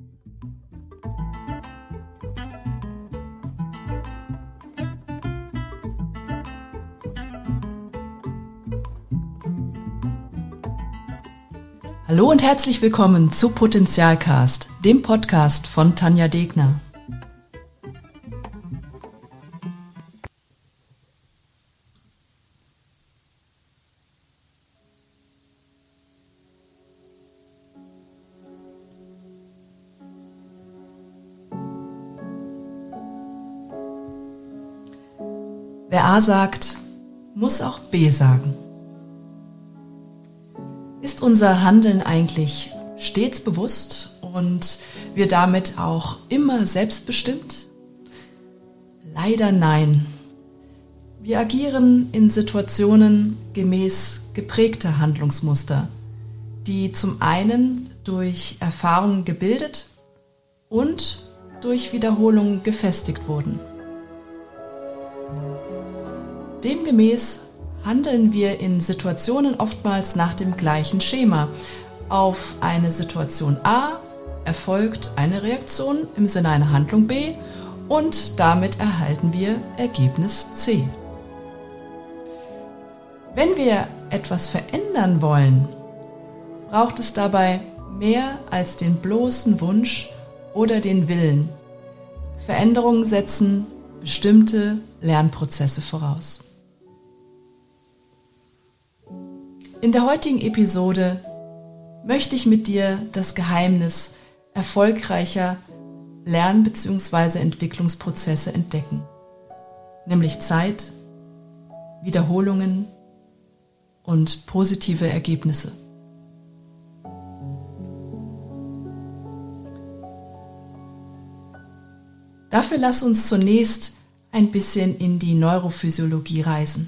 Hallo und herzlich willkommen zu Potenzialcast, dem Podcast von Tanja Degner. Wer A sagt, muss auch B sagen. Ist unser Handeln eigentlich stets bewusst und wir damit auch immer selbstbestimmt? Leider nein. Wir agieren in Situationen gemäß geprägter Handlungsmuster, die zum einen durch Erfahrungen gebildet und durch Wiederholung gefestigt wurden. Demgemäß handeln wir in Situationen oftmals nach dem gleichen Schema. Auf eine Situation A erfolgt eine Reaktion im Sinne einer Handlung B und damit erhalten wir Ergebnis C. Wenn wir etwas verändern wollen, braucht es dabei mehr als den bloßen Wunsch oder den Willen. Veränderungen setzen bestimmte Lernprozesse voraus. In der heutigen Episode möchte ich mit dir das Geheimnis erfolgreicher Lern- bzw. Entwicklungsprozesse entdecken, nämlich Zeit, Wiederholungen und positive Ergebnisse. Dafür lass uns zunächst ein bisschen in die Neurophysiologie reisen.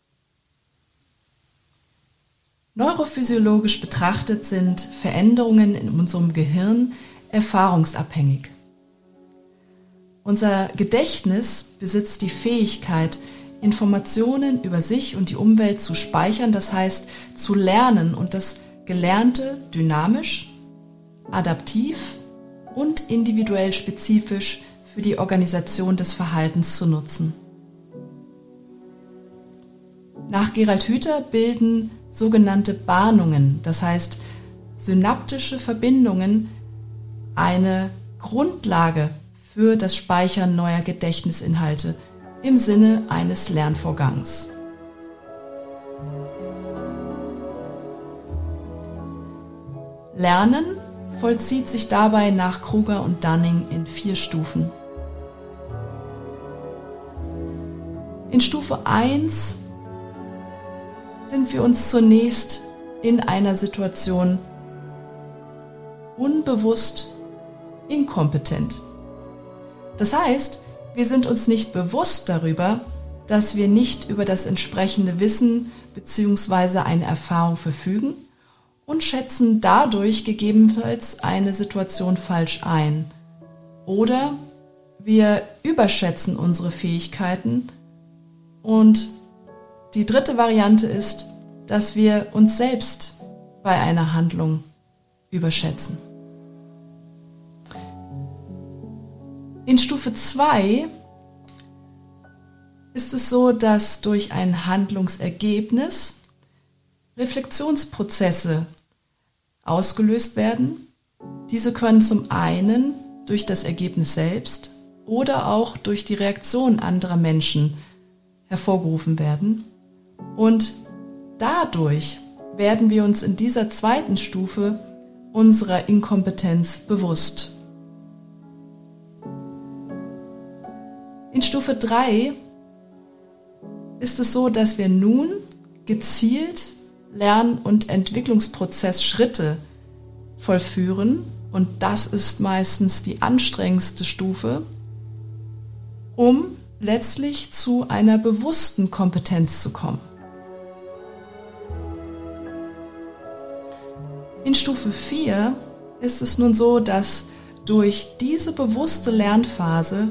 Neurophysiologisch betrachtet sind Veränderungen in unserem Gehirn erfahrungsabhängig. Unser Gedächtnis besitzt die Fähigkeit, Informationen über sich und die Umwelt zu speichern, das heißt zu lernen und das Gelernte dynamisch, adaptiv und individuell spezifisch für die Organisation des Verhaltens zu nutzen. Nach Gerald Hüther bilden sogenannte Bahnungen, das heißt synaptische Verbindungen, eine Grundlage für das Speichern neuer Gedächtnisinhalte im Sinne eines Lernvorgangs. Lernen vollzieht sich dabei nach Kruger und Dunning in 4 Stufen. In Stufe 1 sind wir uns zunächst in einer Situation unbewusst inkompetent. Das heißt, wir sind uns nicht bewusst darüber, dass wir nicht über das entsprechende Wissen bzw. eine Erfahrung verfügen und schätzen dadurch gegebenenfalls eine Situation falsch ein. Oder wir überschätzen unsere Fähigkeiten und die dritte Variante ist, dass wir uns selbst bei einer Handlung überschätzen. In Stufe 2 ist es so, dass durch ein Handlungsergebnis Reflexionsprozesse ausgelöst werden. Diese können zum einen durch das Ergebnis selbst oder auch durch die Reaktion anderer Menschen hervorgerufen werden. Und dadurch werden wir uns in dieser zweiten Stufe unserer Inkompetenz bewusst. In Stufe 3 ist es so, dass wir nun gezielt Lern- und Entwicklungsprozessschritte vollführen und das ist meistens die anstrengendste Stufe, um letztlich zu einer bewussten Kompetenz zu kommen. In Stufe 4 ist es nun so, dass durch diese bewusste Lernphase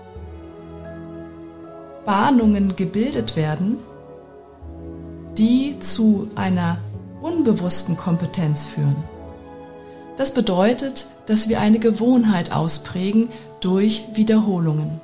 Bahnungen gebildet werden, die zu einer unbewussten Kompetenz führen. Das bedeutet, dass wir eine Gewohnheit ausprägen durch Wiederholungen.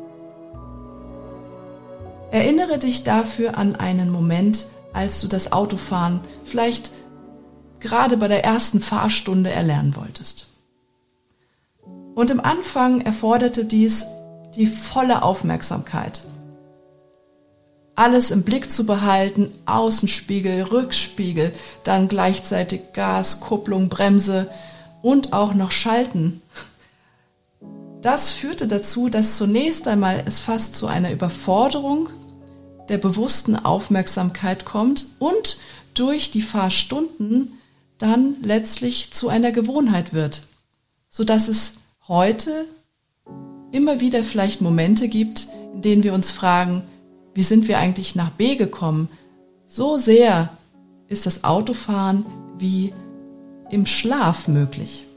Erinnere dich dafür an einen Moment, als du das Autofahren vielleicht gerade bei der ersten Fahrstunde erlernen wolltest. Und im Anfang erforderte dies die volle Aufmerksamkeit. Alles im Blick zu behalten, Außenspiegel, Rückspiegel, dann gleichzeitig Gas, Kupplung, Bremse und auch noch Schalten. Das führte dazu, dass zunächst einmal es fast zu einer Überforderung der bewussten Aufmerksamkeit kommt und durch die Fahrstunden dann letztlich zu einer Gewohnheit wird, sodass es heute immer wieder vielleicht Momente gibt, in denen wir uns fragen, wie sind wir eigentlich nach B gekommen? So sehr ist das Autofahren wie im Schlaf möglich.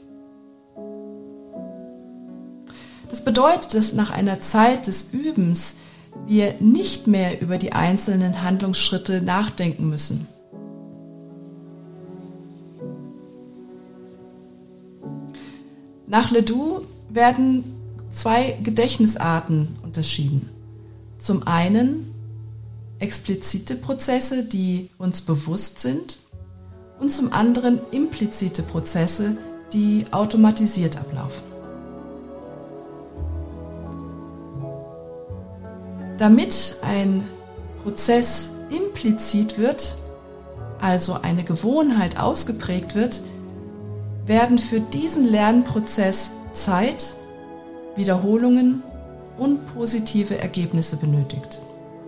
Das bedeutet, dass nach einer Zeit des Übens wir nicht mehr über die einzelnen Handlungsschritte nachdenken müssen. Nach Ledoux werden 2 Gedächtnisarten unterschieden. Zum einen explizite Prozesse, die uns bewusst sind, und zum anderen implizite Prozesse, die automatisiert ablaufen. Damit ein Prozess implizit wird, also eine Gewohnheit ausgeprägt wird, werden für diesen Lernprozess Zeit, Wiederholungen und positive Ergebnisse benötigt.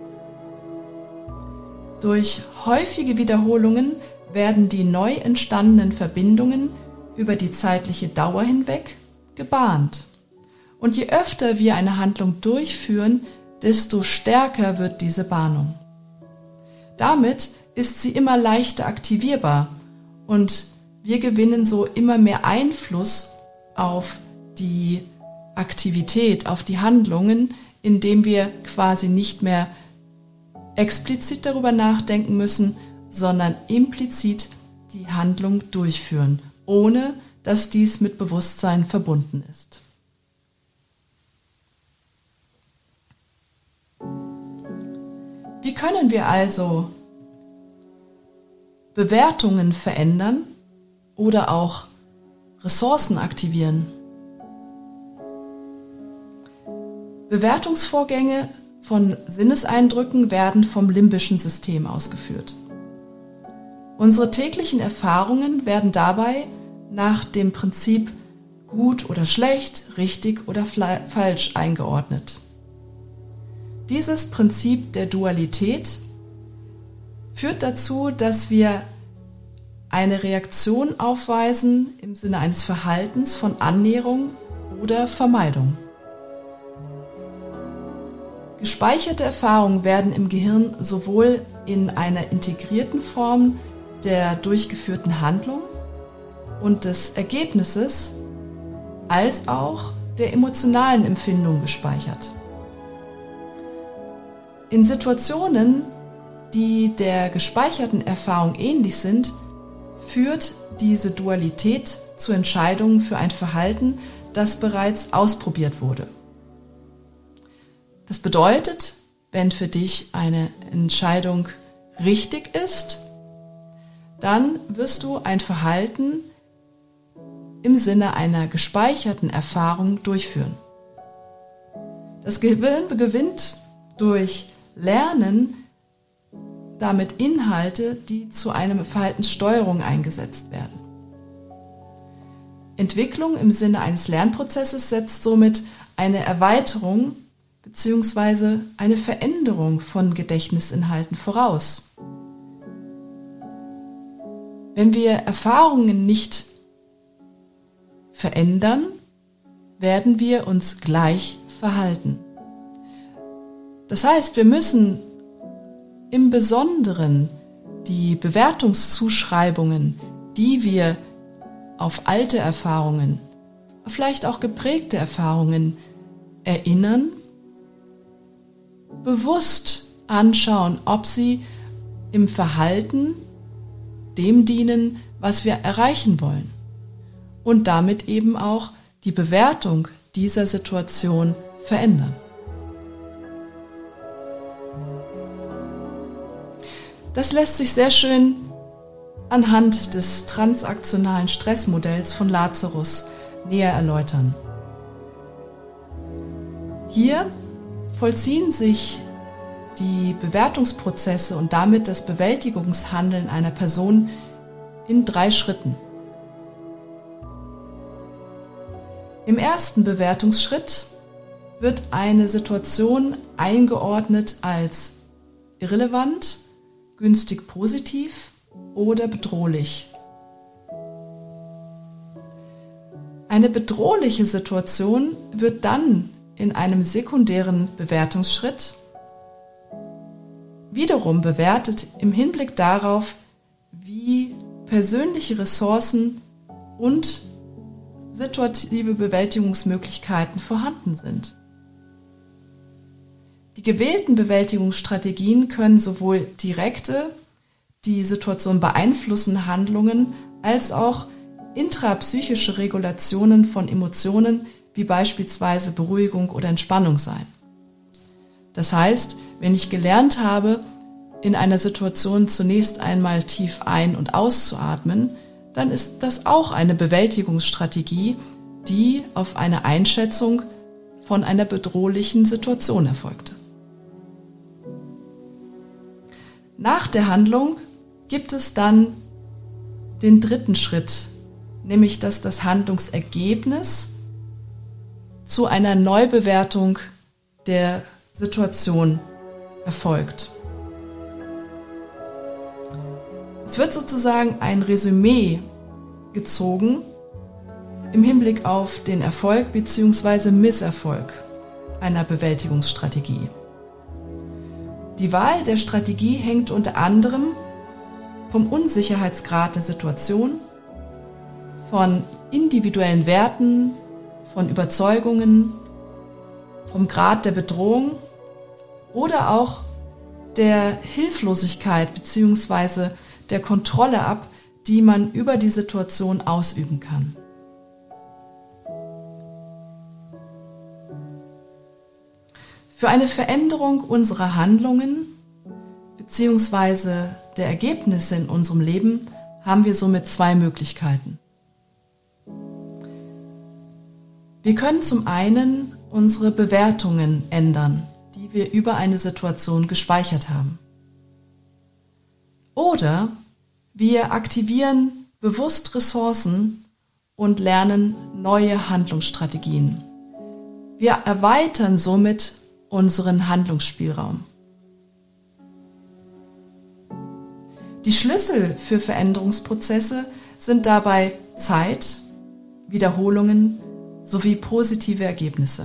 Durch häufige Wiederholungen werden die neu entstandenen Verbindungen über die zeitliche Dauer hinweg gebahnt. Und je öfter wir eine Handlung durchführen, desto stärker wird diese Bahnung. Damit ist sie immer leichter aktivierbar und wir gewinnen so immer mehr Einfluss auf die Aktivität, auf die Handlungen, indem wir quasi nicht mehr explizit darüber nachdenken müssen, sondern implizit die Handlung durchführen, ohne dass dies mit Bewusstsein verbunden ist. Wie können wir also Bewertungen verändern oder auch Ressourcen aktivieren? Bewertungsvorgänge von Sinneseindrücken werden vom limbischen System ausgeführt. Unsere täglichen Erfahrungen werden dabei nach dem Prinzip gut oder schlecht, richtig oder falsch eingeordnet. Dieses Prinzip der Dualität führt dazu, dass wir eine Reaktion aufweisen im Sinne eines Verhaltens von Annäherung oder Vermeidung. Gespeicherte Erfahrungen werden im Gehirn sowohl in einer integrierten Form der durchgeführten Handlung und des Ergebnisses als auch der emotionalen Empfindung gespeichert. In Situationen, die der gespeicherten Erfahrung ähnlich sind, führt diese Dualität zu Entscheidungen für ein Verhalten, das bereits ausprobiert wurde. Das bedeutet, wenn für dich eine Entscheidung richtig ist, dann wirst du ein Verhalten im Sinne einer gespeicherten Erfahrung durchführen. Das Gehirn gewinnt durch Lernen damit Inhalte, die zu einer Verhaltenssteuerung eingesetzt werden. Entwicklung im Sinne eines Lernprozesses setzt somit eine Erweiterung bzw. eine Veränderung von Gedächtnisinhalten voraus. Wenn wir Erfahrungen nicht verändern, werden wir uns gleich verhalten. Das heißt, wir müssen im Besonderen die Bewertungszuschreibungen, die wir auf alte Erfahrungen, vielleicht auch geprägte Erfahrungen erinnern, bewusst anschauen, ob sie im Verhalten dem dienen, was wir erreichen wollen. und damit eben auch die Bewertung dieser Situation verändern. Das lässt sich sehr schön anhand des transaktionalen Stressmodells von Lazarus näher erläutern. Hier vollziehen sich die Bewertungsprozesse und damit das Bewältigungshandeln einer Person in 3 Schritten. Im ersten Bewertungsschritt wird eine Situation eingeordnet als irrelevant, günstig positiv oder bedrohlich. Eine bedrohliche Situation wird dann in einem sekundären Bewertungsschritt wiederum bewertet im Hinblick darauf, wie persönliche Ressourcen und situative Bewältigungsmöglichkeiten vorhanden sind. Die gewählten Bewältigungsstrategien können sowohl direkte, die Situation beeinflussen Handlungen, als auch intrapsychische Regulationen von Emotionen, wie beispielsweise Beruhigung oder Entspannung sein. Das heißt, wenn ich gelernt habe, in einer Situation zunächst einmal tief ein- und auszuatmen, dann ist das auch eine Bewältigungsstrategie, die auf eine Einschätzung von einer bedrohlichen Situation erfolgte. Nach der Handlung gibt es dann den dritten Schritt, nämlich dass das Handlungsergebnis zu einer Neubewertung der Situation erfolgt. Es wird sozusagen ein Resümee gezogen im Hinblick auf den Erfolg bzw. Misserfolg einer Bewältigungsstrategie. Die Wahl der Strategie hängt unter anderem vom Unsicherheitsgrad der Situation, von individuellen Werten, von Überzeugungen, vom Grad der Bedrohung oder auch der Hilflosigkeit bzw. der Kontrolle ab, die man über die Situation ausüben kann. Für eine Veränderung unserer Handlungen bzw. der Ergebnisse in unserem Leben haben wir somit 2 Möglichkeiten. Wir können zum einen unsere Bewertungen ändern, die wir über eine Situation gespeichert haben. Oder wir aktivieren bewusst Ressourcen und lernen neue Handlungsstrategien. Wir erweitern somit unseren Handlungsspielraum. Die Schlüssel für Veränderungsprozesse sind dabei Zeit, Wiederholungen sowie positive Ergebnisse.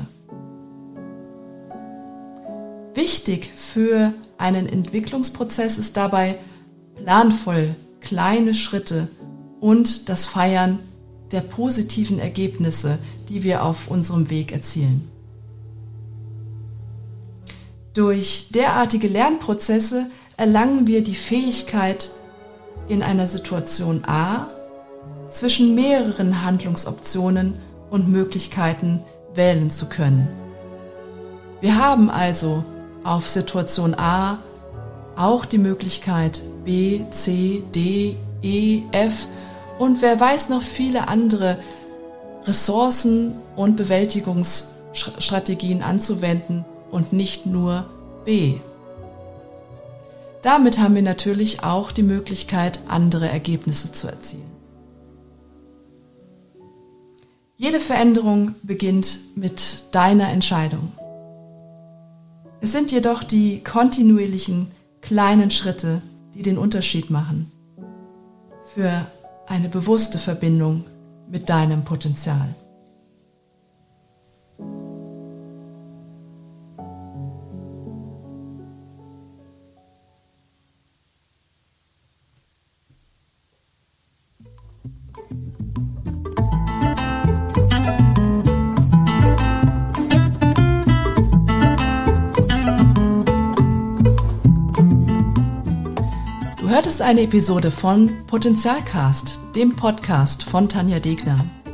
Wichtig für einen Entwicklungsprozess ist dabei planvoll kleine Schritte und das Feiern der positiven Ergebnisse, die wir auf unserem Weg erzielen. Durch derartige Lernprozesse erlangen wir die Fähigkeit, in einer Situation A zwischen mehreren Handlungsoptionen und Möglichkeiten wählen zu können. Wir haben also auf Situation A auch die Möglichkeit B, C, D, E, F und wer weiß noch viele andere Ressourcen und Bewältigungsstrategien anzuwenden und nicht nur B. Damit haben wir natürlich auch die Möglichkeit, andere Ergebnisse zu erzielen. Jede Veränderung beginnt mit deiner Entscheidung. Es sind jedoch die kontinuierlichen kleinen Schritte, die den Unterschied machen für eine bewusste Verbindung mit deinem Potenzial. Du hörtest eine Episode von Potenzialcast, dem Podcast von Tanja Degner.